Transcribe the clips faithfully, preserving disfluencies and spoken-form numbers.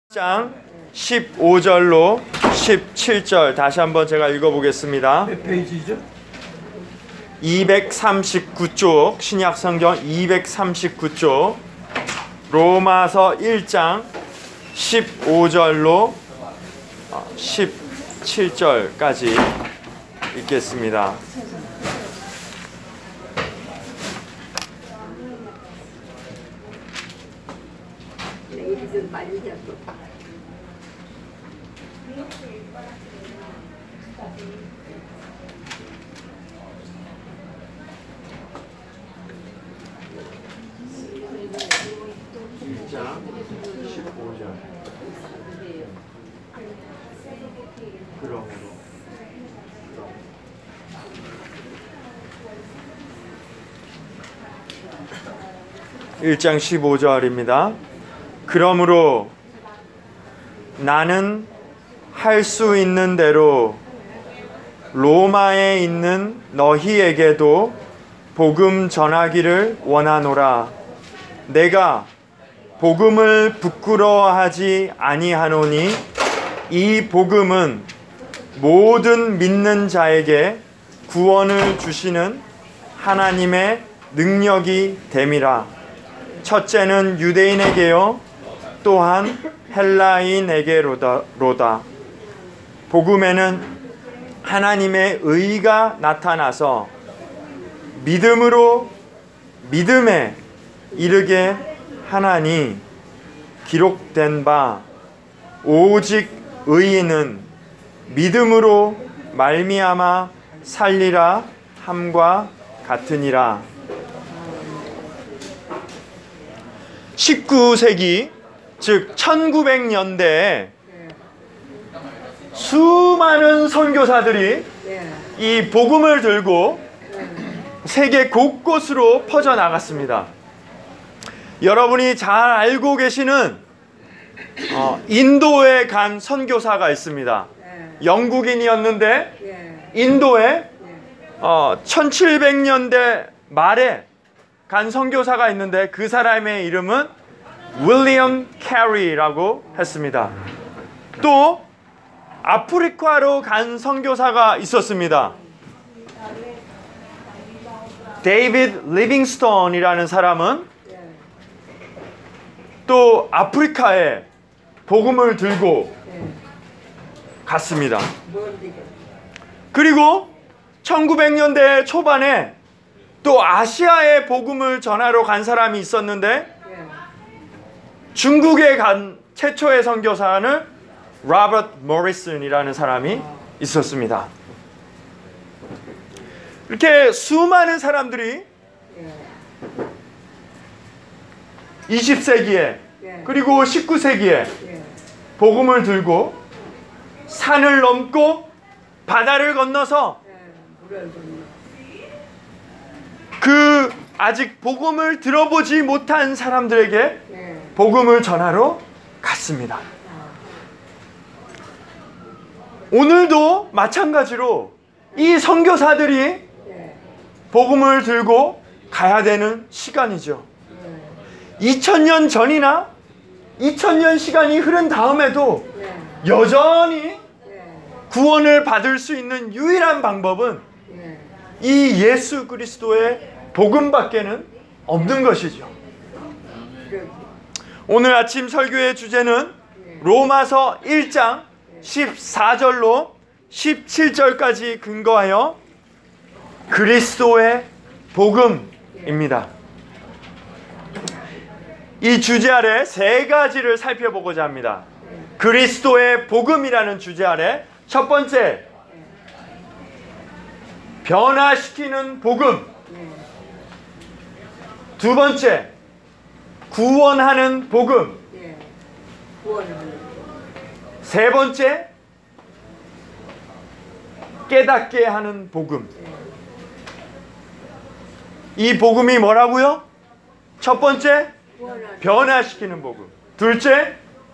장 십오 절로 십칠 절 다시 한번 제가 읽어보겠습니다. 몇 페이지죠? 이백삼십구 쪽, 신약성경 이백삼십구 쪽, 로마서 일 장 십오 절로 십칠 절까지 읽겠습니다. 일 장 십오 절. 그러므로 일 장 십오 절입니다. 그러므로 나는 할 수 있는 대로 로마에 있는 너희에게도 복음 전하기를 원하노라. 내가 복음을 부끄러워하지 아니하노니 이 복음은 모든 믿는 자에게 구원을 주시는 하나님의 능력이 됨이라. 첫째는 유대인에게요 또한 헬라인에게로다. 복음에는 하나님의 의가 나타나서 믿음으로 믿음에 이르게 하나니 기록된 바 오직 의인은 믿음으로 말미암아 살리라 함과 같으니라. 십구 세기 즉 천구백 년대에 수많은 선교사들이 이 복음을 들고 세계 곳곳으로 퍼져나갔습니다. 여러분이 잘 알고 계시는 어, 인도에 간 선교사가 있습니다. 영국인이었는데 인도에 어, 천칠백 년대 말에 간 선교사가 있는데 그 사람의 이름은 윌리엄 캐리라고 했습니다. 또 아프리카로 간 선교사가 있었습니다. 데이비드 리빙스톤이라는 사람은 또 아프리카에 복음을 들고 갔습니다. 그리고 천구백 년대 초반에 또 아시아에 복음을 전하러 간 사람이 있었는데 중국에 간 최초의 선교사는 로버트 모리슨이라는 사람이 있었습니다. 이렇게 수많은 사람들이 이십 세기에 그리고 십구 세기에 복음을 들고 산을 넘고 바다를 건너서 그 아직 복음을 들어보지 못한 사람들에게 복음을 전하러 갔습니다. 오늘도 마찬가지로 이 선교사들이 복음을 들고 가야 되는 시간이죠. 이천 년 전이나 이천 년 시간이 흐른 다음에도 여전히 구원을 받을 수 있는 유일한 방법은 이 예수 그리스도의 복음밖에는 없는 것이죠. 오늘 아침 설교의 주제는 로마서 일 장 십사 절로 십칠 절까지 근거하여 그리스도의 복음입니다. 이 주제 아래 세 가지를 살펴보고자 합니다. 그리스도의 복음이라는 주제 아래 첫 번째, 변화시키는 복음. 두 번째, 구원하는 복음. 세 번째, 깨닫게 하는 복음. 이 복음이 뭐라고요? 첫 번째, 변화시키는 복음. 둘째,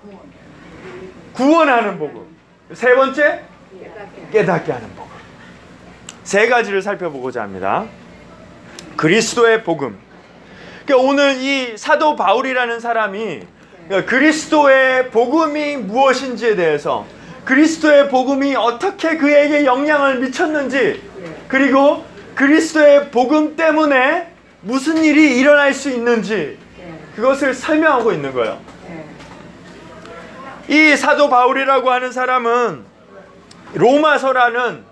구원하는 복음. 세 번째, 깨닫게 하는 복음. 세 가지를 살펴보고자 합니다. 그리스도의 복음. 그러니까 오늘 이 사도 바울이라는 사람이 그러니까 그리스도의 복음이 무엇인지에 대해서, 그리스도의 복음이 어떻게 그에게 영향을 미쳤는지, 그리고 그리스도의 복음 때문에 무슨 일이 일어날 수 있는지, 그것을 설명하고 있는 거예요. 이 사도 바울이라고 하는 사람은 로마서라는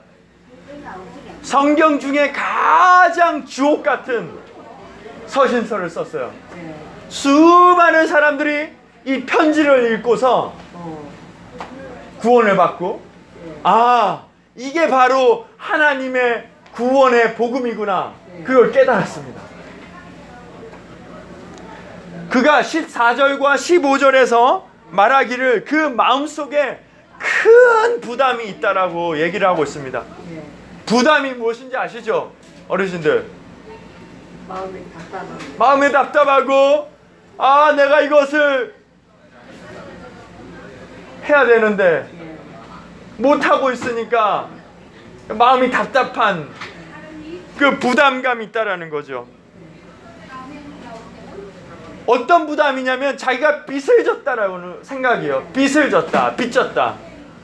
성경 중에 가장 주옥 같은 서신서를 썼어요. 수많은 사람들이 이 편지를 읽고서 구원을 받고, 아, 이게 바로 하나님의 구원의 복음이구나, 그걸 깨달았습니다. 그가 십사 절과 십오 절에서 말하기를 그 마음속에 큰 부담이 있다라고 얘기를 하고 있습니다. 부담이 무엇인지 아시죠? 어르신들. 마음이 답답하고. 마음이 답답하고, 아, 내가 이것을 해야 되는데 못하고 있으니까 마음이 답답한 그 부담감이 있다라는 거죠. 어떤 부담이냐면 자기가 빚을 졌다라는 생각이에요. 빚을 졌다, 빚졌다.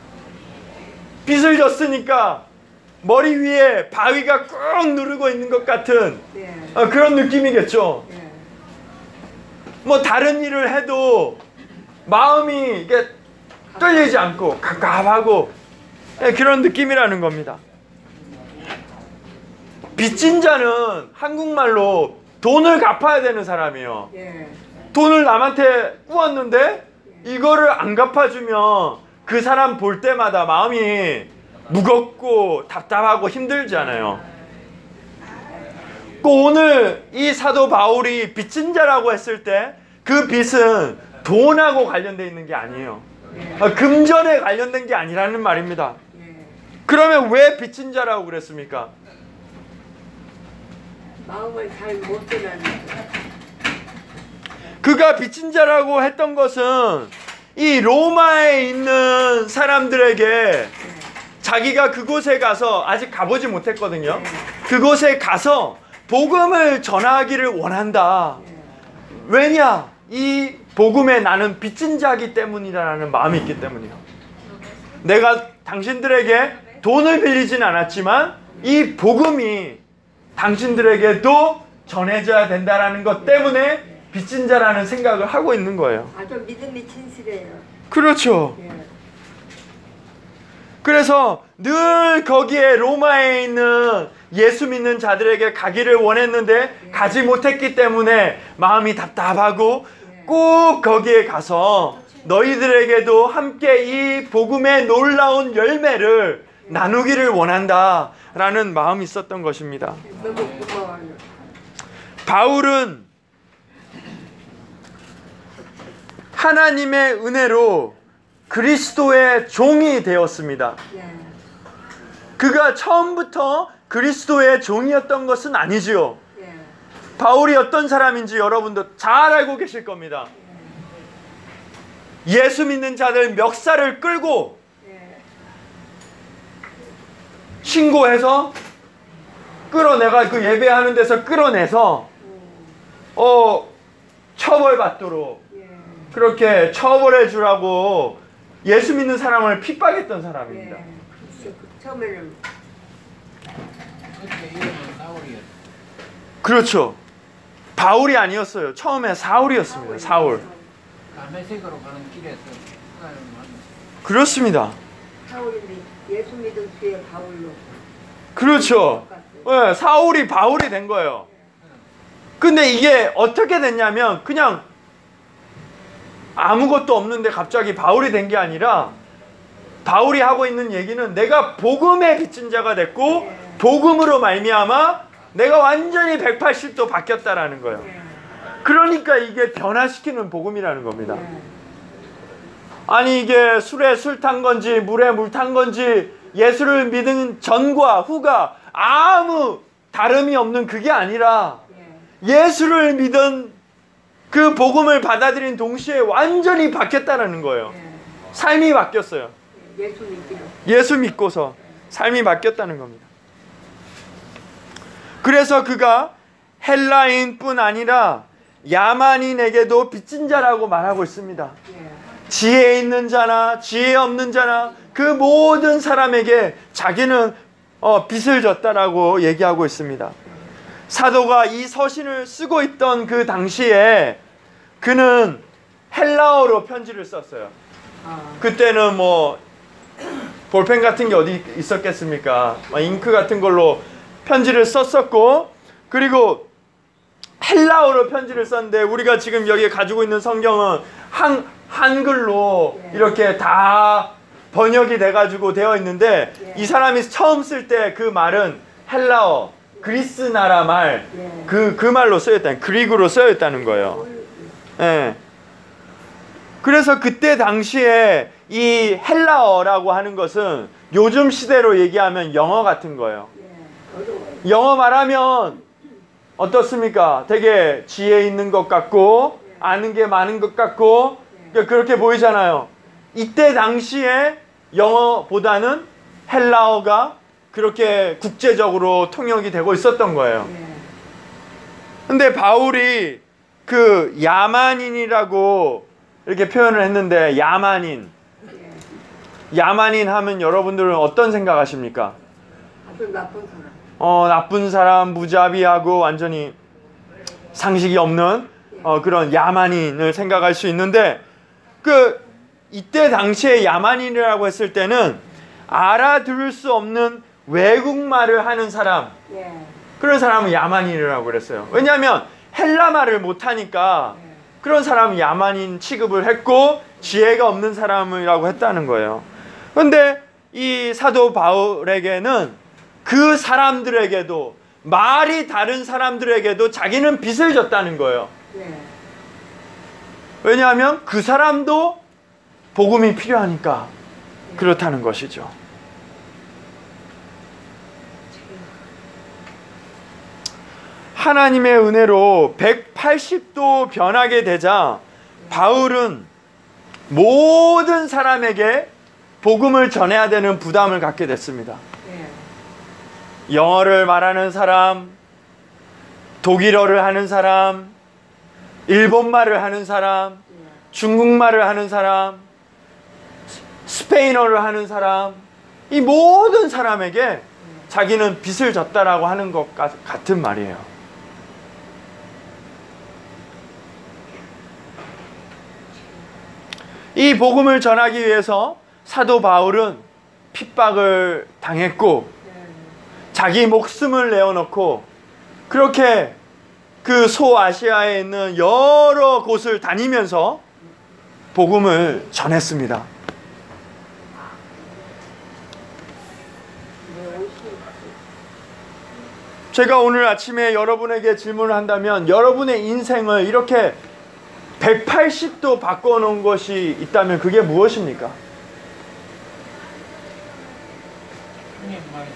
빚을 졌으니까 머리 위에 바위가 꾹 누르고 있는 것 같은 어, 그런 느낌이겠죠. 뭐 다른 일을 해도 마음이 이게 떨리지 않고 갑갑하고 그런 느낌이라는 겁니다. 빚진 자는 한국말로 돈을 갚아야 되는 사람이에요. 돈을 남한테 꾸었는데 이거를 안 갚아주면 그 사람 볼 때마다 마음이 무겁고 답답하고 힘들잖아요. 그 오늘 이 사도 바울이 빚진 자라고 했을 때 그 빚은 돈하고 관련되어 있는 게 아니에요. 금전에 관련된 게 아니라는 말입니다. 그러면 왜 빚진 자라고 그랬습니까? 마음을 잘 못 드러내니까. 그가 빚진 자라고 했던 것은 이 로마에 있는 사람들에게 자기가 그곳에 가서, 아직 가보지 못했거든요. 그곳에 가서 복음을 전하기를 원한다. 왜냐? 이 복음에 나는 빚진 자이기 때문이라는 마음이 있기 때문이에요. 내가 당신들에게 돈을 빌리진 않았지만 이 복음이 당신들에게도 전해져야 된다라는 것 때문에 빚진 자라는 생각을 하고 있는 거예요. 아주 믿음이 진실해요. 그렇죠. 예. 그래서 늘 거기에 로마에 있는 예수 믿는 자들에게 가기를 원했는데 가지 못했기 때문에 마음이 답답하고 꼭 거기에 가서 너희들에게도 함께 이 복음의 놀라운 열매를 나누기를 원한다라는 마음이 있었던 것입니다. 너무 고마워요. 바울은 하나님의 은혜로 그리스도의 종이 되었습니다. 예. 그가 처음부터 그리스도의 종이었던 것은 아니지요. 예. 바울이 어떤 사람인지 여러분도 잘 알고 계실 겁니다. 예수 믿는 자들 멱살을 끌고 예. 신고해서 끌어내가 그 예배하는 데서 끌어내서 어 처벌받도록 예. 그렇게 처벌해 주라고 예수 믿는 사람을 핍박했던 사람입니다. 예. 글쎄, 그 처음에는 그때 이름은 사울이었어. 그렇죠. 바울이 아니었어요. 처음에 사울이었습니다. 사울. 다메섹으로 가는 길에서 사람을 만났어. 그렇습니다. 사울이 예수 믿은 뒤에 바울로. 그렇죠. 네, 사울이 바울이 된 거예요. 근데 이게 어떻게 됐냐면 그냥 아무것도 없는데 갑자기 바울이 된 게 아니라 바울이 하고 있는 얘기는 내가 복음의 빚진 자가 됐고 복음으로 말미암아 내가 완전히 백팔십 도 바뀌었다라는 거예요. 그러니까 이게 변화시키는 복음이라는 겁니다. 아니 이게 술에 술 탄 건지 물에 물 탄 건지 예수를 믿은 전과 후가 아무 다름이 없는 그게 아니라 예수를 믿은 그 복음을 받아들인 동시에 완전히 바뀌었다는 거예요. 삶이 바뀌었어요. 예수 믿기로. 예수 믿고서 삶이 바뀌었다는 겁니다. 그래서 그가 헬라인뿐 아니라 야만인에게도 빚진 자라고 말하고 있습니다. 예. 지혜 있는 자나 지혜 없는 자나 그 모든 사람에게 자기는 어, 빚을 졌다라고 얘기하고 있습니다. 사도가 이 서신을 쓰고 있던 그 당시에 그는 헬라어로 편지를 썼어요. 아, 그때는 뭐 볼펜 같은 게 어디 있었겠습니까? 막 잉크 같은 걸로 편지를 썼었고, 그리고 헬라어로 편지를 썼는데 우리가 지금 여기 가지고 있는 성경은 한, 한글로 예. 이렇게 다 번역이 돼가지고 되어 있는데 예. 이 사람이 처음 쓸 때 그 말은 헬라어, 그리스 나라 말, 예. 그, 그 말로 쓰였다는, 그리그로 쓰였다는 거예요. 예. 그래서 그때 당시에 이 헬라어라고 하는 것은 요즘 시대로 얘기하면 영어 같은 거예요. 예. 어려워요. 영어 말하면 어떻습니까? 되게 지혜 있는 것 같고 아는 게 많은 것 같고 그렇게 보이잖아요. 이때 당시에 영어보다는 헬라어가 그렇게 국제적으로 통역이 되고 있었던 거예요. 예. 근데 바울이 그 야만인이라고 이렇게 표현을 했는데, 야만인 예. 야만인 하면 여러분들은 어떤 생각하십니까? 아주 나쁜 사람. 어, 나쁜 사람, 무자비하고 완전히 상식이 없는 어, 그런 야만인을 생각할 수 있는데, 그 이때 당시에 야만인이라고 했을 때는 알아들을 수 없는 외국말을 하는 사람, 예. 그런 사람은 야만인이라고 그랬어요. 왜냐하면 헬라말을 못하니까 예. 그런 사람은 야만인 취급을 했고 지혜가 없는 사람이라고 했다는 거예요. 그런데 이 사도 바울에게는 그 사람들에게도, 말이 다른 사람들에게도 자기는 빚을 졌다는 거예요. 예. 왜냐하면 그 사람도 복음이 필요하니까 그렇다는 것이죠. 하나님의 은혜로 백팔십 도 변하게 되자 바울은 모든 사람에게 복음을 전해야 되는 부담을 갖게 됐습니다. 예. 영어를 말하는 사람, 독일어를 하는 사람, 일본말을 하는 사람, 중국말을 하는 사람, 스페인어를 하는 사람, 이 모든 사람에게 자기는 빚을 졌다라고 하는 것 같은 말이에요. 이 복음을 전하기 위해서 사도 바울은 핍박을 당했고 자기 목숨을 내어놓고 그렇게 그 소아시아에 있는 여러 곳을 다니면서 복음을 전했습니다. 제가 오늘 아침에 여러분에게 질문을 한다면 여러분의 인생을 이렇게 백팔십 도 바꿔놓은 것이 있다면 그게 무엇입니까? 주님 말씀.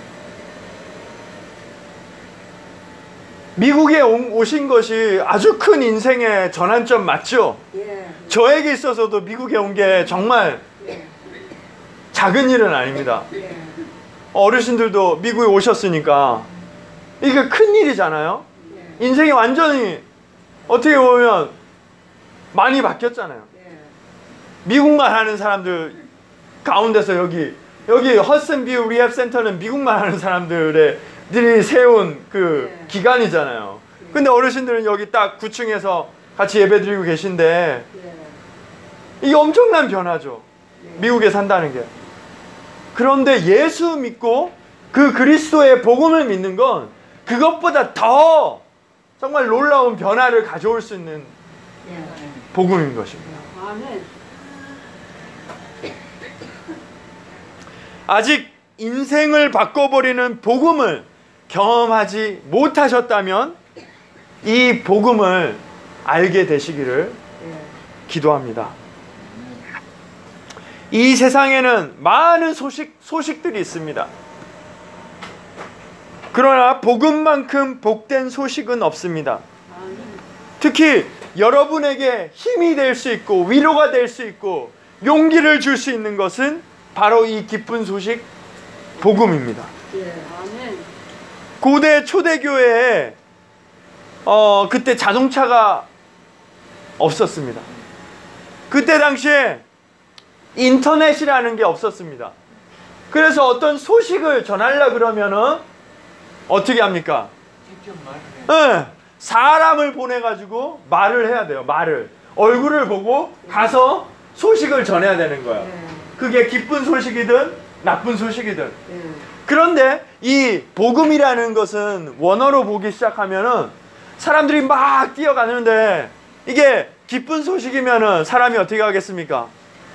미국에 오신 것이 아주 큰 인생의 전환점 맞죠? 예. 저에게 있어서도 미국에 온 게 정말 예. 작은 일은 아닙니다. 예. 어르신들도 미국에 오셨으니까 이게 큰 일이잖아요. 예. 인생이 완전히 어떻게 보면 많이 바뀌었잖아요. 예. 미국말 하는 사람들 가운데서 여기 여기 허슨뷰 리헵 센터는 미국말 하는 사람들의 들이 세운 그 네. 기관이잖아요. 근데 어르신들은 여기 딱 구 층에서 같이 예배드리고 계신데 예. 이게 엄청난 변화죠. 네. 미국에 산다는 게. 그런데 예수 믿고 그 그리스도의 복음을 믿는 건 그것보다 더 정말 놀라운 변화를 가져올 수 있는 예. 복음인 것입니다. 아멘. 아직 인생을 바꿔버리는 복음을 경험하지 못하셨다면 이 복음을 알게 되시기를 예. 기도합니다. 이 세상에는 많은 소식, 소식들이 있습니다. 그러나 복음만큼 복된 소식은 없습니다. 아멘. 특히 여러분에게 힘이 될 수 있고 위로가 될 수 있고 용기를 줄 수 있는 것은 바로 이 기쁜 소식 복음입니다. 예. 아멘. 고대 초대교회에 어, 그때 자동차가 없었습니다. 그때 당시에 인터넷이라는 게 없었습니다. 그래서 어떤 소식을 전하려 그러면은 어떻게 합니까? 직접 말을 해. 네, 사람을 보내가지고 말을 해야 돼요. 말을. 얼굴을 보고 가서 소식을 전해야 되는 거예요. 네. 그게 기쁜 소식이든 나쁜 소식이든. 네. 그런데 이 복음이라는 것은 원어로 보기 시작하면은 사람들이 막 뛰어가는데 이게 기쁜 소식이면은 사람이 어떻게 하겠습니까?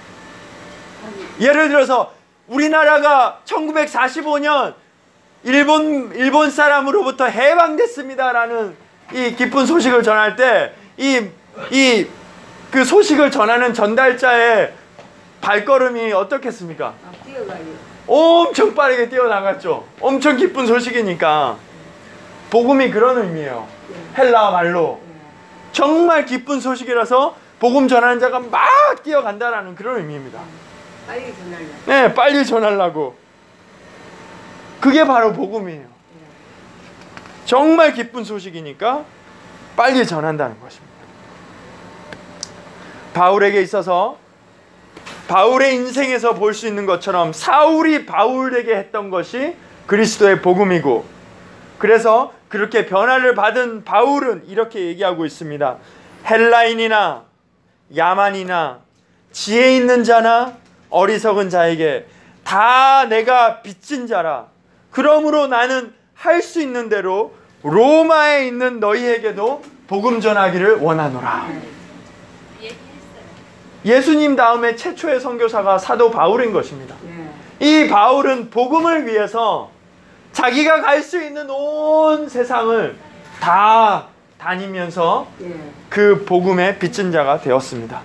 예를 들어서 우리나라가 천구백사십오 년 일본 일본 사람으로부터 해방됐습니다라는 이 기쁜 소식을 전할 때 이 이 그 소식을 전하는 전달자의 발걸음이 어떻겠습니까? 아, 뛰어가요. 엄청 빠르게 뛰어나갔죠. 엄청 기쁜 소식이니까. 복음이 그런 의미예요. 헬라어 말로. 네. 정말 기쁜 소식이라서 복음 전하는 자가 막 뛰어간다라는 그런 의미입니다. 빨리 전화를. 네, 빨리 전하려고. 그게 바로 복음이에요. 정말 기쁜 소식이니까 빨리 전한다는 것입니다. 바울에게 있어서 바울의 인생에서 볼 수 있는 것처럼 사울이 바울에게 했던 것이 그리스도의 복음이고, 그래서 그렇게 변화를 받은 바울은 이렇게 얘기하고 있습니다. 헬라인이나 야만이나 지혜 있는 자나 어리석은 자에게 다 내가 빚진 자라. 그러므로 나는 할 수 있는 대로 로마에 있는 너희에게도 복음 전하기를 원하노라. 예수님 다음에 최초의 선교사가 사도 바울인 것입니다. 네. 이 바울은 복음을 위해서 자기가 갈 수 있는 온 세상을 다 다니면서 네. 그 복음의 빚진 자가 되었습니다.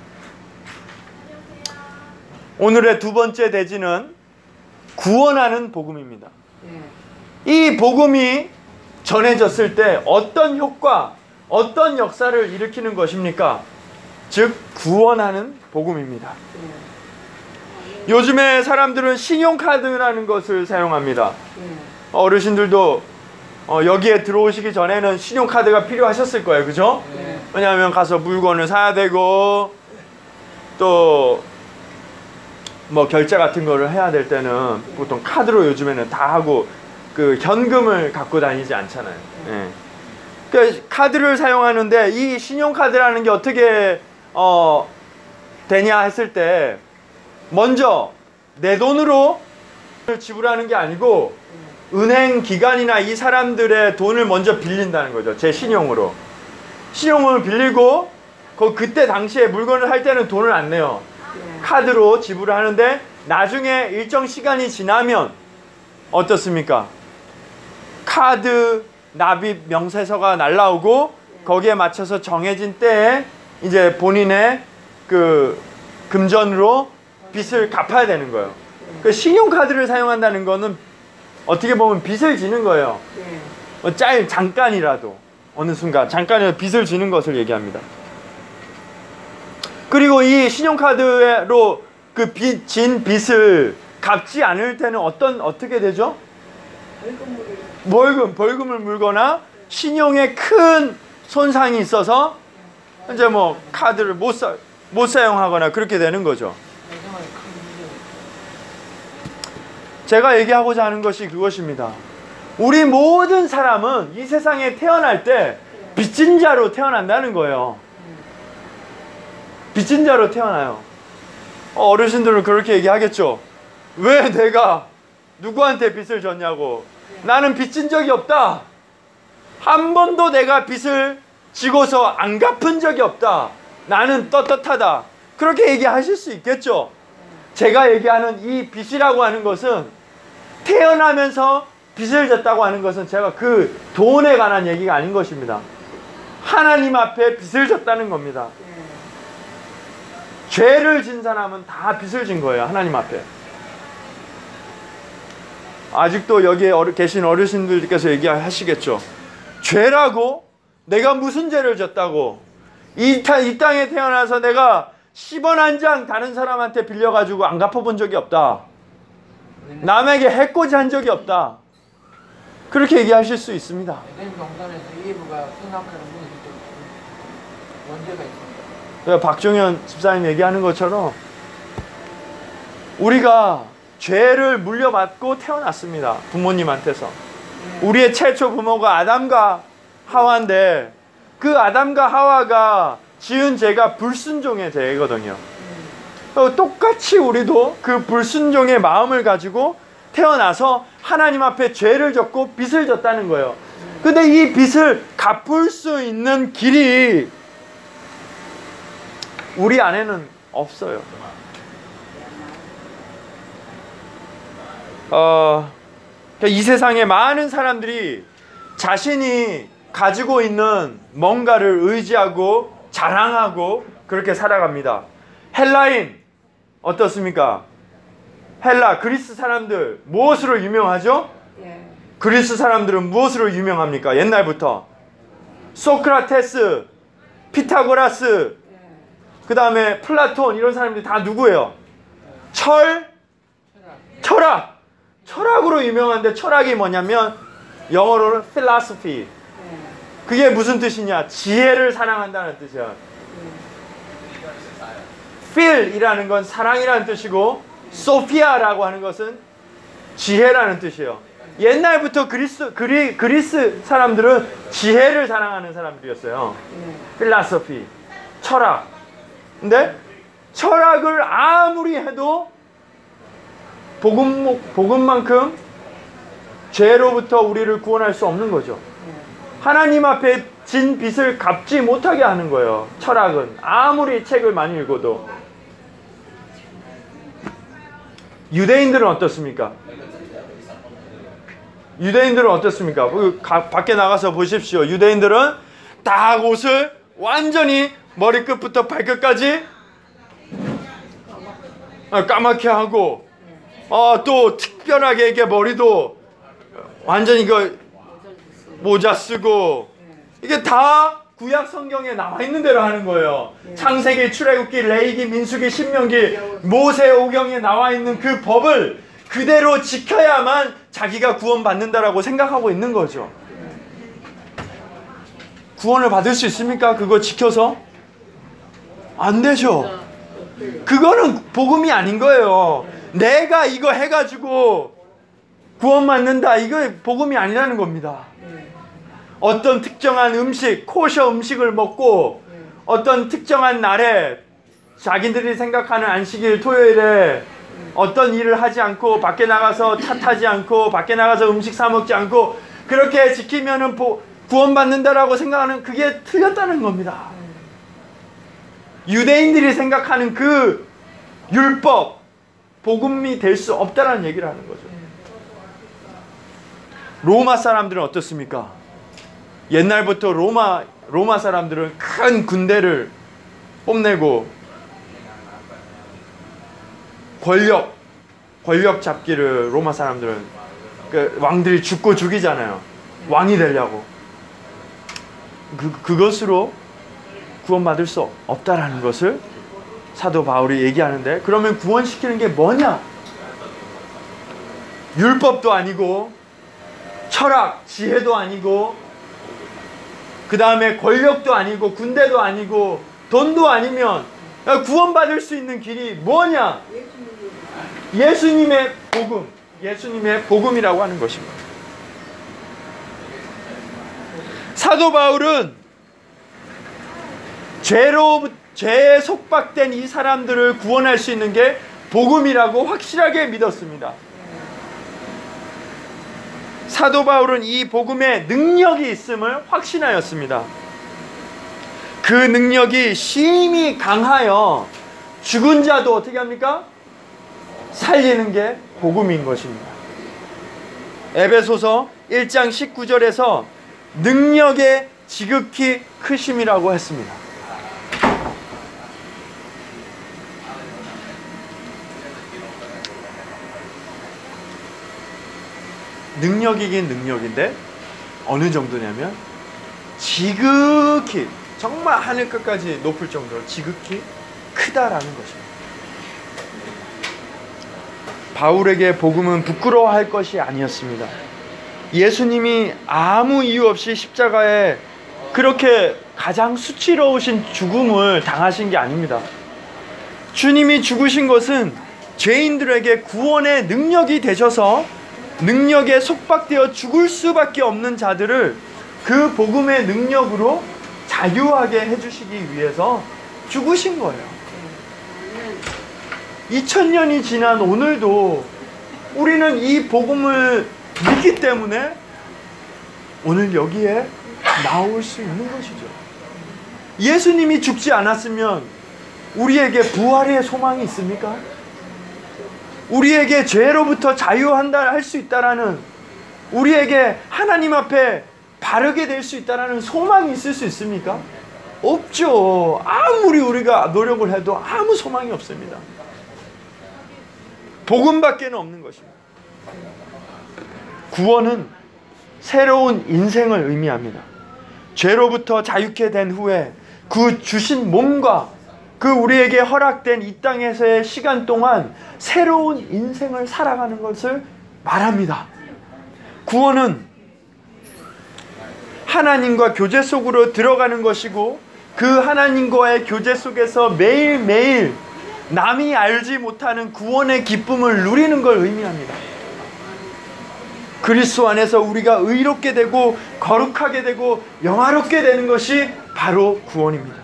오늘의 두 번째 대지는 구원하는 복음입니다. 네. 이 복음이 전해졌을 때 어떤 효과, 어떤 역사를 일으키는 것입니까? 즉 구원하는 복음입니다. 네. 요즘에 사람들은 신용카드라는 것을 사용합니다. 네. 어르신들도 어, 여기에 들어오시기 전에는 신용카드가 필요하셨을 거예요. 그죠? 네. 왜냐하면 가서 물건을 사야 되고 또 뭐 결제 같은 거를 해야 될 때는 보통 카드로 요즘에는 다 하고 그 현금을 갖고 다니지 않잖아요. 예. 그러니까 카드를 사용하는데 이 신용카드라는 게 어떻게 어, 되냐 했을 때 먼저 내 돈으로 지불하는 게 아니고 은행 기관이나 이 사람들의 돈을 먼저 빌린다는 거죠. 제 신용으로. 신용을 빌리고 그 그때 당시에 물건을 할 때는 돈을 안 내요. 네. 카드로 지불을 하는데 나중에 일정 시간이 지나면 어떻습니까? 카드 납입 명세서가 날라오고 거기에 맞춰서 정해진 때에 이제 본인의 그 금전으로 빚을 갚아야 되는 거예요. 그 신용카드를 사용한다는 거는 어떻게 보면 빚을 지는 거예요. 네. 어, 짤 잠깐이라도 어느 순간 잠깐이라도 빚을 지는 것을 얘기합니다. 그리고 이 신용카드로 그 빚, 진 빚을 갚지 않을 때는 어떤 어떻게 되죠? 벌금을. 벌금 벌금을 물거나 신용에 큰 손상이 있어서 이제 뭐 카드를 못 사, 못 사용하거나 그렇게 되는 거죠. 세상에 큰 문제. 제가 얘기하고자 하는 것이 그것입니다. 우리 모든 사람은 이 세상에 태어날 때 빚진 자로 태어난다는 거예요. 빚진 자로 태어나요. 어, 어르신들은 그렇게 얘기하겠죠. 왜 내가 누구한테 빚을 졌냐고. 나는 빚진 적이 없다. 한 번도 내가 빚을 지고서 안 갚은 적이 없다. 나는 떳떳하다. 그렇게 얘기하실 수 있겠죠. 제가 얘기하는 이 빚이라고 하는 것은 태어나면서 빚을 졌다고 하는 것은 제가 그 돈에 관한 얘기가 아닌 것입니다. 하나님 앞에 빚을 졌다는 겁니다. 네. 죄를 진 사람은 다 빚을 진 거예요. 하나님 앞에. 아직도 여기에 어르, 계신 어르신들께서 얘기하시겠죠. 죄라고? 내가 무슨 죄를 졌다고? 이, 타, 이 땅에 태어나서 내가 십 원 한 장 다른 사람한테 빌려가지고 안 갚아본 적이 없다. 남에게 해코지 한 적이 없다. 그렇게 얘기하실 수 있습니다. 에덴 동산에서 이브가 승낙하는 모습도 문제가 있습니다. 그러니까 박종현 집사님 얘기하는 것처럼 우리가 죄를 물려받고 태어났습니다. 부모님한테서. 우리의 최초 부모가 아담과 하와인데 그 아담과 하와가 지은 죄가 불순종의 죄거든요. 똑같이 우리도 그 불순종의 마음을 가지고 태어나서 하나님 앞에 죄를 졌고 빚을 졌다는 거예요. 근데 이 빚을 갚을 수 있는 길이 우리 안에는 없어요. 어, 이 세상에 많은 사람들이 자신이 가지고 있는 뭔가를 의지하고 자랑하고 그렇게 살아갑니다. 헬라인 어떻습니까? 헬라 그리스 사람들 무엇으로 유명하죠? 예. 그리스 사람들은 무엇으로 유명합니까? 옛날부터 소크라테스, 피타고라스, 예. 그 다음에 플라톤 이런 사람들이 다 누구예요? 철, 철학. 철학으로 유명한데 철학이 뭐냐면 영어로는 philosophy. 예. 그게 무슨 뜻이냐? 지혜를 사랑한다는 뜻이야. phil이라는 건 사랑이라는 뜻이고 소피아라고 하는 것은 지혜라는 뜻이에요. 옛날부터 그리스, 그리, 그리스 사람들은 지혜를 사랑하는 사람들이었어요. philosophy, 철학. 근데 철학을 아무리 해도 복음, 복음만큼 죄로부터 우리를 구원할 수 없는 거죠. 하나님 앞에 진 빚을 갚지 못하게 하는 거예요. 철학은 아무리 책을 많이 읽어도. 유대인들은 어떻습니까? 유대인들은 어떻습니까? 밖에 나가서 보십시오. 유대인들은 다 옷을 완전히 머리끝부터 발끝까지 까맣게 하고 어, 또 특별하게 이게 머리도 완전히 그 모자 쓰고 이게 다 구약 성경에 나와 있는 대로 하는 거예요. 창세기, 출애굽기, 레위기, 민수기, 신명기, 모세 오경에 나와 있는 그 법을 그대로 지켜야만 자기가 구원받는다라고 생각하고 있는 거죠. 구원을 받을 수 있습니까? 그거 지켜서? 안 되죠. 그거는 복음이 아닌 거예요. 내가 이거 해가지고 구원받는다. 이거 복음이 아니라는 겁니다. 어떤 특정한 음식, 코셔 음식을 먹고 어떤 특정한 날에 자기들이 생각하는 안식일 토요일에 어떤 일을 하지 않고 밖에 나가서 차 타지 않고 밖에 나가서 음식 사 먹지 않고 그렇게 지키면은 구원받는다라고 생각하는 그게 틀렸다는 겁니다. 유대인들이 생각하는 그 율법, 복음이 될 수 없다는 얘기를 하는 거죠. 로마 사람들은 어떻습니까? 옛날부터 로마 로마 사람들은 큰 군대를 뽐내고 권력 권력 잡기를 로마 사람들은 그 왕들이 죽고 죽이잖아요. 왕이 되려고. 그 그것으로 구원받을 수 없다라는 것을 사도 바울이 얘기하는데 그러면 구원시키는 게 뭐냐? 율법도 아니고 철학, 지혜도 아니고 그 다음에 권력도 아니고 군대도 아니고 돈도 아니면 구원받을 수 있는 길이 뭐냐? 예수님의 복음, 예수님의 복음이라고 하는 것입니다. 사도 바울은 죄로 죄에 속박된 이 사람들을 구원할 수 있는 게 복음이라고 확실하게 믿었습니다. 사도 바울은 이 복음에 능력이 있음을 확신하였습니다. 그 능력이 심히 강하여 죽은 자도 어떻게 합니까? 살리는 게 복음인 것입니다. 에베소서 일 장 십구 절에서 능력의 지극히 크심이라고 했습니다. 능력이긴 능력인데 어느 정도냐면 지극히 정말 하늘 끝까지 높을 정도로 지극히 크다라는 것입니다. 바울에게 복음은 부끄러워할 것이 아니었습니다. 예수님이 아무 이유 없이 십자가에 그렇게 가장 수치로우신 죽음을 당하신 게 아닙니다. 주님이 죽으신 것은 죄인들에게 구원의 능력이 되셔서 능력에 속박되어 죽을 수밖에 없는 자들을 그 복음의 능력으로 자유하게 해주시기 위해서 죽으신 거예요. 이천 년이 지난 오늘도 우리는 이 복음을 믿기 때문에 오늘 여기에 나올 수 있는 것이죠. 예수님이 죽지 않았으면 우리에게 부활의 소망이 있습니까? 우리에게 죄로부터 자유한다 할 수 있다라는, 우리에게 하나님 앞에 바르게 될 수 있다라는 소망이 있을 수 있습니까? 없죠. 아무리 우리가 노력을 해도 아무 소망이 없습니다. 복음밖에는 없는 것입니다. 구원은 새로운 인생을 의미합니다. 죄로부터 자유케 된 후에 그 주신 몸과 그 우리에게 허락된 이 땅에서의 시간 동안 새로운 인생을 살아가는 것을 말합니다. 구원은 하나님과 교제 속으로 들어가는 것이고, 그 하나님과의 교제 속에서 매일매일 남이 알지 못하는 구원의 기쁨을 누리는 걸 의미합니다. 그리스도 안에서 우리가 의롭게 되고 거룩하게 되고 영화롭게 되는 것이 바로 구원입니다.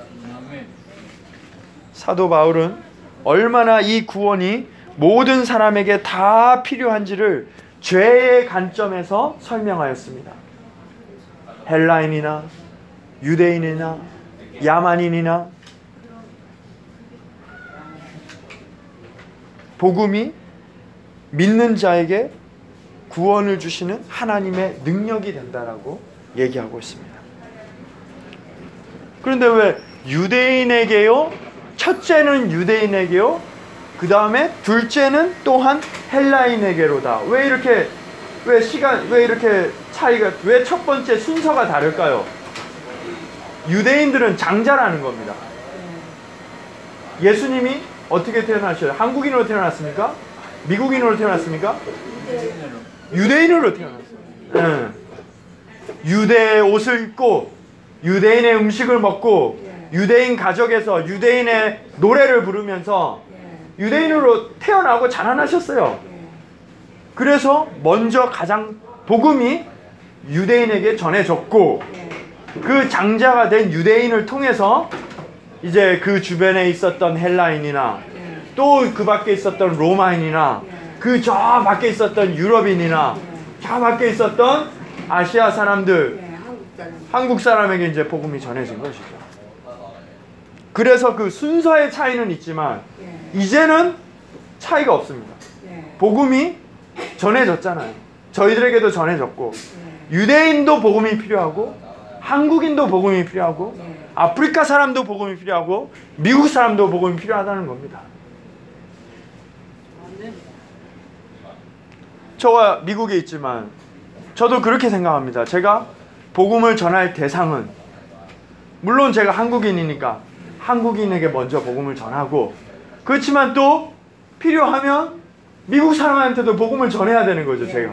사도 바울은 얼마나 이 구원이 모든 사람에게 다 필요한지를 죄의 관점에서 설명하였습니다. 헬라인이나 유대인이나 야만인이나 복음이 믿는 자에게 구원을 주시는 하나님의 능력이 된다라고 얘기하고 있습니다. 그런데 왜 유대인에게요? 첫째는 유대인에게요? 그 다음에 둘째는 또한 헬라인에게로다. 왜 이렇게, 왜 시간, 왜 이렇게 차이가, 왜 첫 번째 순서가 다를까요? 유대인들은 장자라는 겁니다. 예수님이 어떻게 태어나셨어요? 한국인으로 태어났습니까? 미국인으로 태어났습니까? 유대인으로 태어났어요. 네. 유대의 옷을 입고 유대인의 음식을 먹고 유대인 가족에서 유대인의 노래를 부르면서 유대인으로 태어나고 자라나셨어요. 그래서 먼저 가장 복음이 유대인에게 전해졌고, 그 장자가 된 유대인을 통해서 이제 그 주변에 있었던 헬라인이나 또 그 밖에 있었던 로마인이나 그 저 밖에 있었던 유럽인이나 저 밖에 있었던 아시아 사람들, 한국 사람에게 이제 복음이 전해진 것이죠. 그래서 그 순서의 차이는 있지만 이제는 차이가 없습니다. 복음이 전해졌잖아요. 저희들에게도 전해졌고, 유대인도 복음이 필요하고, 한국인도 복음이 필요하고, 아프리카 사람도 복음이 필요하고, 미국 사람도 복음이 필요하다는 겁니다. 저가 미국에 있지만 저도 그렇게 생각합니다. 제가 복음을 전할 대상은, 물론 제가 한국인이니까 한국인에게 먼저 복음을 전하고, 그렇지만 또 필요하면 미국 사람한테도 복음을 전해야 되는 거죠. 제가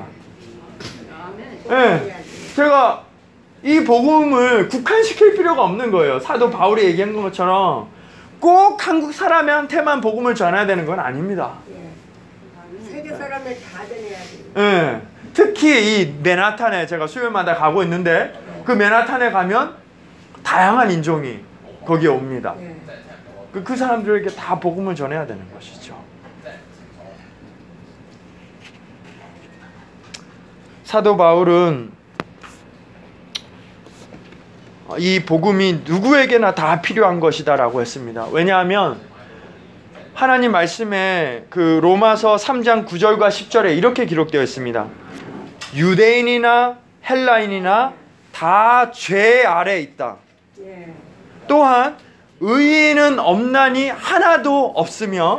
네, 제가 이 복음을 국한시킬 필요가 없는 거예요. 사도 바울이 얘기한 것처럼 꼭 한국 사람한테만 복음을 전해야 되는 건 아닙니다. 세계 사람을 다 전해야지. 네, 특히 이 맨하탄에 제가 수요일마다 가고 있는데, 그 맨하탄에 가면 다양한 인종이 거기에 옵니다. 그, 그 사람들에게 다 복음을 전해야 되는 것이죠. 사도 바울은 이 복음이 누구에게나 다 필요한 것이다 라고 했습니다. 왜냐하면 하나님 말씀에 그 로마서 삼 장 구 절과 십 절에 이렇게 기록되어 있습니다. 유대인이나 헬라인이나 다 죄 아래 있다. 또한 의인은 없나니 하나도 없으며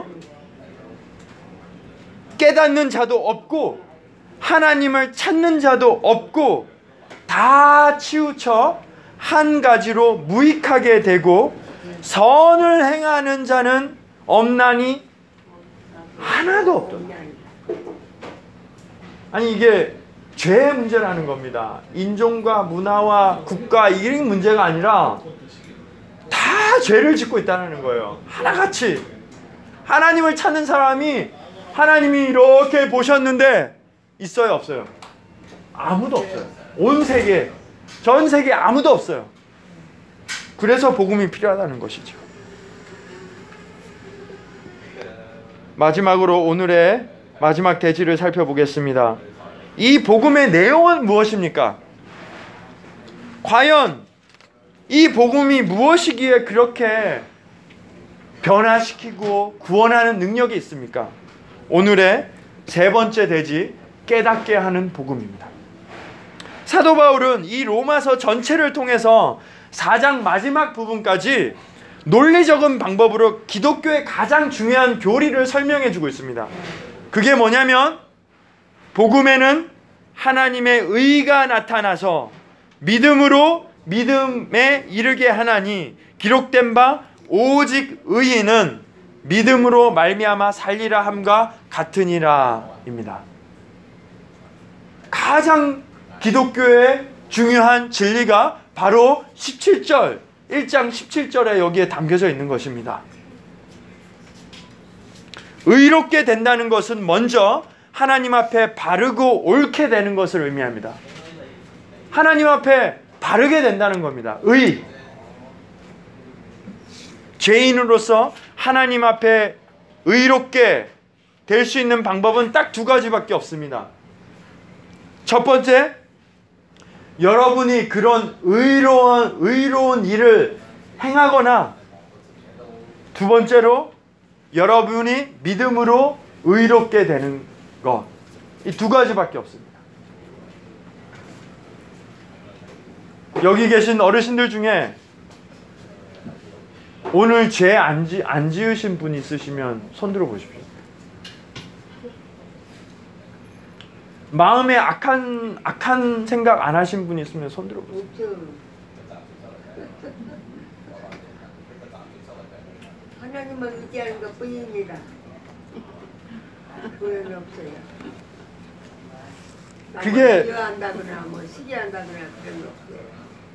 깨닫는 자도 없고 하나님을 찾는 자도 없고 다 치우쳐 한 가지로 무익하게 되고 선을 행하는 자는 없나니 하나도 없다. 아니 이게 죄의 문제라는 겁니다. 인종과 문화와 국가 이런 문제가 아니라 다 죄를 짓고 있다는 거예요. 하나같이. 하나님을 찾는 사람이 하나님이 이렇게 보셨는데 있어요, 없어요? 아무도 없어요. 온 세계, 전 세계 아무도 없어요. 그래서 복음이 필요하다는 것이죠. 마지막으로 오늘의 마지막 대지를 살펴보겠습니다. 이 복음의 내용은 무엇입니까? 과연 이 복음이 무엇이기에 그렇게 변화시키고 구원하는 능력이 있습니까? 오늘의 세 번째 대지, 깨닫게 하는 복음입니다. 사도 바울은 이 로마서 전체를 통해서 사 장 마지막 부분까지 논리적인 방법으로 기독교의 가장 중요한 교리를 설명해 주고 있습니다. 그게 뭐냐면 복음에는 하나님의 의가 나타나서 믿음으로 믿음에 이르게 하나니 기록된 바 오직 의인은 믿음으로 말미암아 살리라 함과 같으니라입니다. 가장 기독교의 중요한 진리가 바로 십칠 절, 일 장 십칠 절에 여기에 담겨져 있는 것입니다. 의롭게 된다는 것은 먼저 하나님 앞에 바르고 옳게 되는 것을 의미합니다. 하나님 앞에 바르게 된다는 겁니다. 의. 죄인으로서 하나님 앞에 의롭게 될 수 있는 방법은 딱 두 가지밖에 없습니다. 첫 번째, 여러분이 그런 의로운, 의로운 일을 행하거나, 두 번째로 여러분이 믿음으로 의롭게 되는 것. 이 두 가지밖에 없습니다. 여기 계신 어르신들 중에 오늘 죄 안 지, 안 지으신 분 있으시면 손 들어 보십시오. 마음에 악한 악한 생각 안 하신 분 있으면 손 들어 보세요. 하나님만 의지하는 것 뿐입니다. 그런 없어요. 그게 한다거나 뭐 시기한다거나 그런 거 없어요.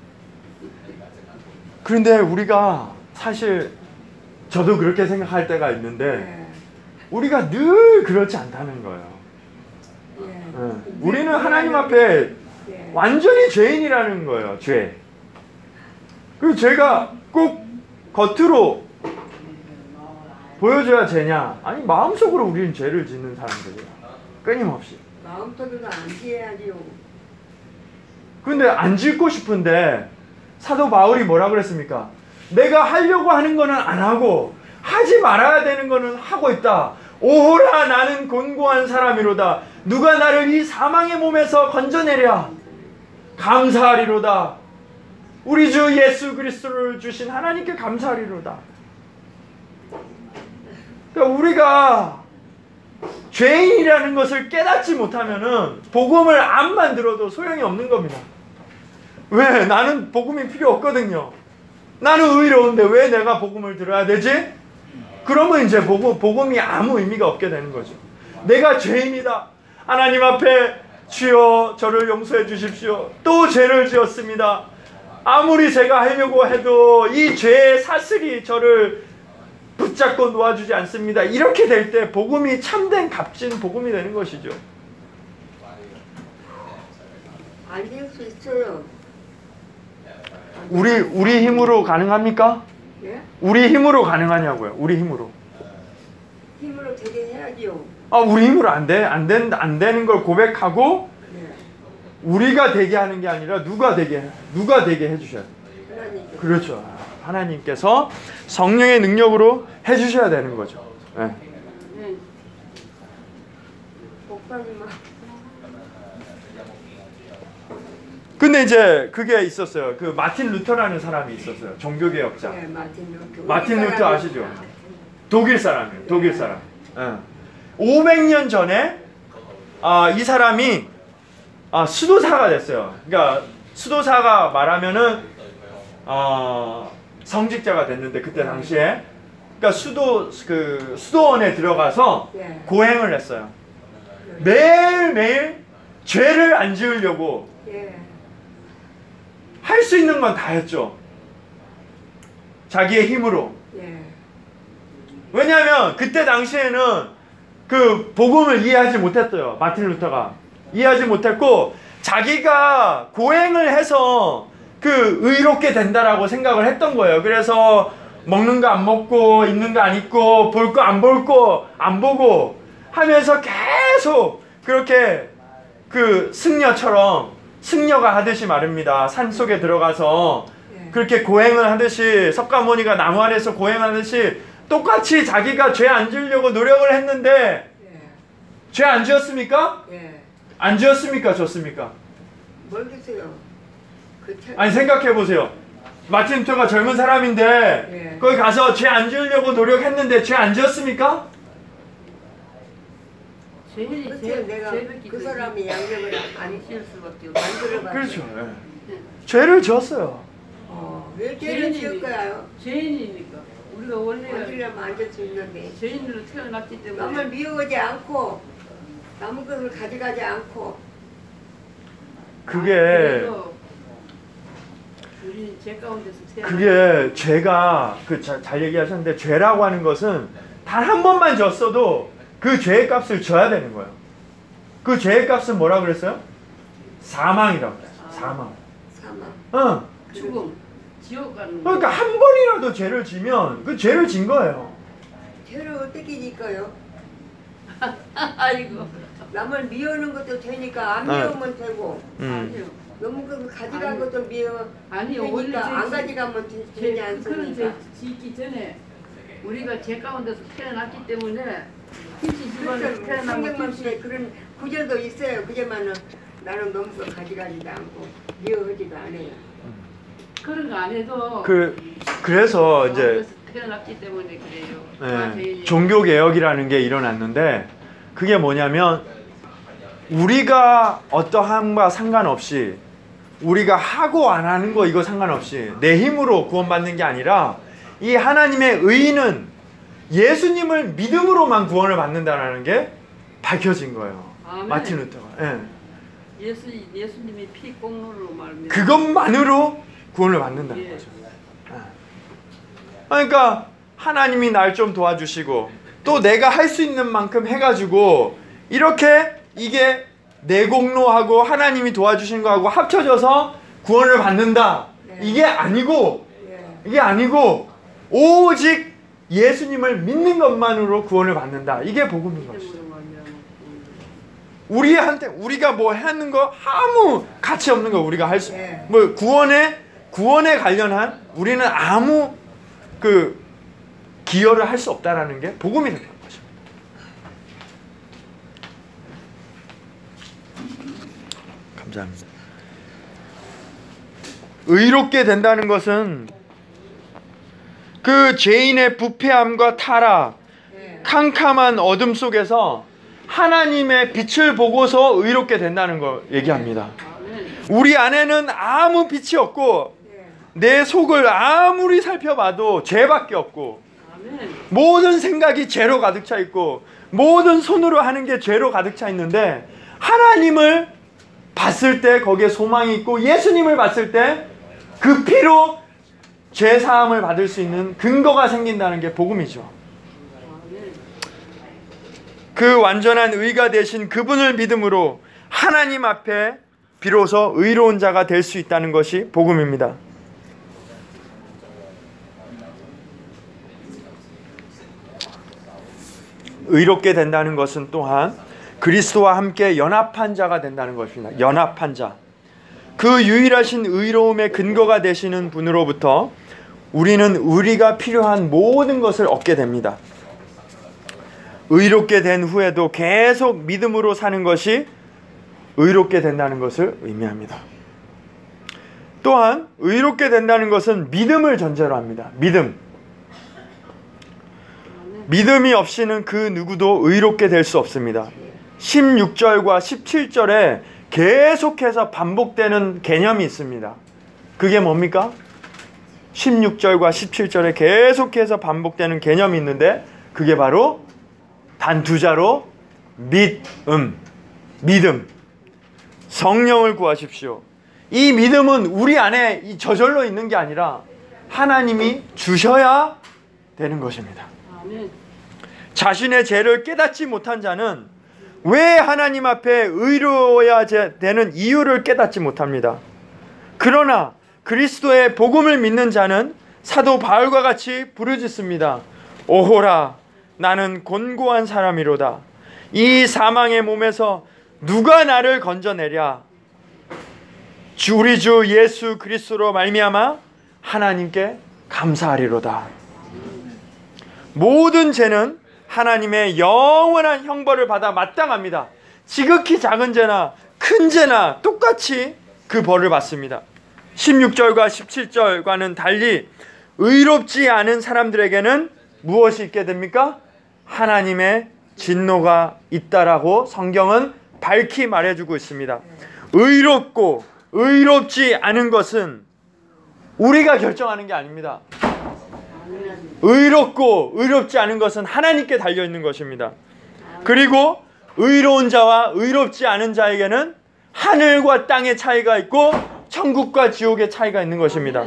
그런데 우리가 사실 저도 그렇게 생각할 때가 있는데 네. 우리가 늘 그렇지 않다는 거예요. 예. 네. 우리는 하나님 앞에 예. 완전히 죄인이라는 거예요. 죄. 그 죄가 꼭 겉으로 보여줘야 죄냐? 아니 마음속으로 우리는 죄를 짓는 사람들이에요. 끊임없이. 마음속으로 안 지어야지요. 근데 안 짓고 싶은데 사도 바울이 뭐라 그랬습니까? 내가 하려고 하는 거는 안 하고 하지 말아야 되는 거는 하고 있다. 오호라 나는 곤고한 사람이로다. 누가 나를 이 사망의 몸에서 건져내랴. 감사하리로다. 우리 주 예수 그리스도를 주신 하나님께 감사하리로다. 그러니까 우리가 죄인이라는 것을 깨닫지 못하면은 복음을 암만 들어도 소용이 없는 겁니다. 왜? 나는 복음이 필요 없거든요. 나는 의로운데 왜 내가 복음을 들어야 되지? 그러면 이제 복음, 복음이 아무 의미가 없게 되는 거죠. 내가 죄인이다. 하나님 앞에 주여 저를 용서해 주십시오. 또 죄를 지었습니다. 아무리 제가 하려고 해도 이 죄의 사슬이 저를 붙잡고 놓아주지 않습니다. 이렇게 될 때 복음이 참된 값진 복음이 되는 것이죠. 안 지을 수 있어요. 우리 우리 힘으로 가능합니까? 예? 우리 힘으로 가능하냐고요. 우리 힘으로. 힘으로 되게 해야지요. 아, 우리 힘으로 안 돼. 안 된, 안 되는 걸 고백하고 네. 우리가 되게 하는 게 아니라 누가 되게 누가 되게 해 주셔야 돼요. 하나님. 그렇죠. 하나님께서 성령의 능력으로 해 주셔야 되는 거죠. 네. 네. 목사님아. 근데 이제 그게 있었어요. 그 마틴 루터라는 사람이 있었어요. 종교개혁자. 네, 마틴 루터. 마틴 루터 아시죠? 독일 사람이에요. 독일 사람. 예. 오백 년 전에 아, 이 사람이 아, 수도사가 됐어요. 그러니까 수도사가 말하면은 어, 성직자가 됐는데 그때 당시에 그러니까 수도 그 수도원에 들어가서 네. 고행을 했어요. 매일 매일 죄를 안 지으려고 예. 할 수 있는 건 다 했죠. 자기의 힘으로. 예. 왜냐하면 그때 당시에는 그 복음을 이해하지 못했어요. 마틴 루터가 이해하지 못했고, 자기가 고행을 해서 그 의롭게 된다라고 생각을 했던 거예요. 그래서 먹는 거 안 먹고, 입는 거 안 입고, 볼 거 안 볼 거 안 보고 하면서 계속 그렇게 그 승려처럼, 승려가 하듯이 말입니다. 산 속에 들어가서 예. 그렇게 고행을 하듯이, 석가모니가 나무 아래서 고행하듯이 똑같이 자기가 죄 안 지으려고 노력을 했는데, 예. 죄 안 지었습니까? 예. 안 지었습니까? 졌습니까? 모르겠어요. 그 참- 아니, 생각해 보세요. 마틴 루터가 젊은 사람인데 예. 거기 가서 죄 안 지으려고 노력했는데 죄 안 지었습니까? 죄인이 그래서 죄, 내가 죄밖에 그 사람이 양력을 안 실 수밖에 없어. 만들어봤어요. 그렇죠. 예. 죄를 지었어요. 어, 왜 죄를 지을 거야? 죄인이니까 우리가 원래 만들려면 만들 수 있는데 죄인으로 태어났기 때문에 남을 미워하지 않고 남의 것을 가져가지 않고 그게 그래도 우리는 죄 가운데서 태어났 그게 죄가 그 잘 얘기하셨는데, 죄라고 하는 것은 단 한 번만 졌어도 그 죄의 값을 져야 되는 거예요. 그 죄의 값은 뭐라 그랬어요? 사망이라고 그랬어요. 사망. 사망. 응. 죽음, 지옥 가는 그러니까 한 번이라도 죄를 지면 그 죄를 진 거예요. 죄를 어떻게 질까요? 아이고 남을 미워하는 것도 되니까 안 네. 미우면 되고 아니요 너무 그 가져간 아니. 것도 미워 아니요 원래 되니까 안 죄- 가져가면 되- 죄- 되지 그런 죄 않습니까? 짓기 전에 우리가 죄 가운데서 태어났기 때문에 김씨 집안에서 그래서 태어나면 성경 김씨 말씀에 그런 구절도 있어요. 그제만은 나는 너무 그 가져가지도 않고 미워하지도 않아요. 그런 거 안 해도 그 그래서 이제 가운데서 태어났기 때문에 그래요. 다 예, 죄인이에요. 종교 개혁이라는 게 일어났는데, 그게 뭐냐면 우리가 어떠함과 상관없이, 우리가 하고 안 하는 거 이거 상관없이 내 힘으로 구원받는 게 아니라, 이 하나님의 의는 예수님을 믿음으로만 구원을 받는다라는 게 밝혀진 거예요. 아멘. 마틴 루터가. 예. 예수 예수님의 피 공로로 말면 그것만으로 구원을 받는다는 예. 거죠. 예. 그러니까 하나님이 날 좀 도와주시고 또 내가 할 수 있는 만큼 해가지고 이렇게 이게 내 공로하고 하나님이 도와주신 거하고 합쳐져서 구원을 받는다. 네. 이게 아니고 예. 이게 아니고 오직 예수님을 믿는 것만으로 구원을 받는다. 이게 복음인 것이죠. 믿음으로 말면 우리한테 우리가 뭐 하는 거 아무 가치 없는 거 우리가 할 수 네. 뭐 구원에 구원에 관련한 우리는 아무 그 기여를 할 수 없다라는 게 복음이라는 거죠. 감사합니다. 의롭게 된다는 것은 그 죄인의 부패함과 타락, 예. 캄캄한 어둠 속에서 하나님의 빛을 보고서 의롭게 된다는 걸 얘기합니다. 아멘. 우리 안에는 아무 빛이 없고 예. 내 속을 아무리 살펴봐도 죄밖에 없고 아멘. 모든 생각이 죄로 가득 차 있고 모든 손으로 하는 게 죄로 가득 차 있는데, 하나님을 봤을 때 거기에 소망이 있고 예수님을 봤을 때 그 피로 죄 사함을 받을 수 있는 근거가 생긴다는 게 복음이죠. 아멘. 그 완전한 의가 되신 그분을 믿음으로 하나님 앞에 비로소 의로운 자가 될 수 있다는 것이 복음입니다. 의롭게 된다는 것은 또한 그리스도와 함께 연합한 자가 된다는 것입니다. 연합한 자. 그 유일하신 의로움의 근거가 되시는 분으로부터 우리는 우리가 필요한 모든 것을 얻게 됩니다. 의롭게 된 후에도 계속 믿음으로 사는 것이 의롭게 된다는 것을 의미합니다. 또한 의롭게 된다는 것은 믿음을 전제로 합니다. 믿음. 믿음이 없이는 그 누구도 의롭게 될 수 없습니다. 십육 절과 십칠 절에 계속해서 반복되는 개념이 있습니다. 그게 뭡니까? 십육 절과 십칠 절에 계속해서 반복되는 개념이 있는데 그게 바로 단 두 자로 믿음, 믿음. 성령을 구하십시오. 이 믿음은 우리 안에 이 저절로 있는 게 아니라 하나님이 주셔야 되는 것입니다. 아멘. 자신의 죄를 깨닫지 못한 자는 왜 하나님 앞에 의로워야 되는 이유를 깨닫지 못합니다. 그러나 그리스도의 복음을 믿는 자는 사도 바울과 같이 부르짖습니다. 오호라, 나는 곤고한 사람이로다. 이 사망의 몸에서 누가 나를 건져내랴? 주 우리 주 예수 그리스도로 말미암아 하나님께 감사하리로다. 모든 죄는 하나님의 영원한 형벌을 받아 마땅합니다. 지극히 작은 죄나 큰 죄나 똑같이 그 벌을 받습니다. 십육 절과 십칠 절과는 달리 의롭지 않은 사람들에게는 무엇이 있게 됩니까? 하나님의 진노가 있다라고 성경은 밝히 말해주고 있습니다. 의롭고 의롭지 않은 것은 우리가 결정하는 게 아닙니다. 의롭고 의롭지 않은 것은 하나님께 달려있는 것입니다. 그리고 의로운 자와 의롭지 않은 자에게는 하늘과 땅의 차이가 있고 천국과 지옥의 차이가 있는 것입니다.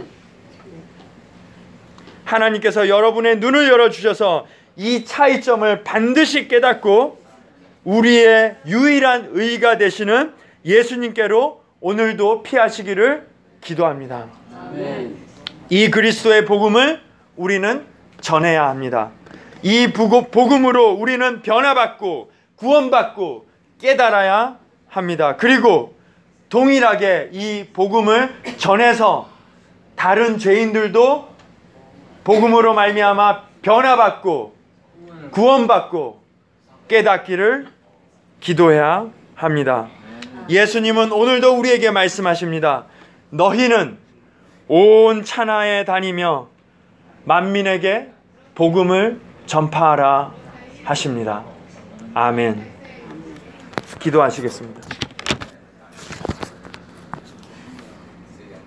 하나님께서 여러분의 눈을 열어주셔서 이 차이점을 반드시 깨닫고 우리의 유일한 의가 되시는 예수님께로 오늘도 피하시기를 기도합니다. 아멘. 이 그리스도의 복음을 우리는 전해야 합니다. 이 복음으로 우리는 변화받고 구원받고 깨달아야 합니다. 그리고 동일하게 이 복음을 전해서 다른 죄인들도 복음으로 말미암아 변화받고 구원받고 깨닫기를 기도해야 합니다. 예수님은 오늘도 우리에게 말씀하십니다. 너희는 온 천하에 다니며 만민에게 복음을 전파하라 하십니다. 아멘. 기도하시겠습니다.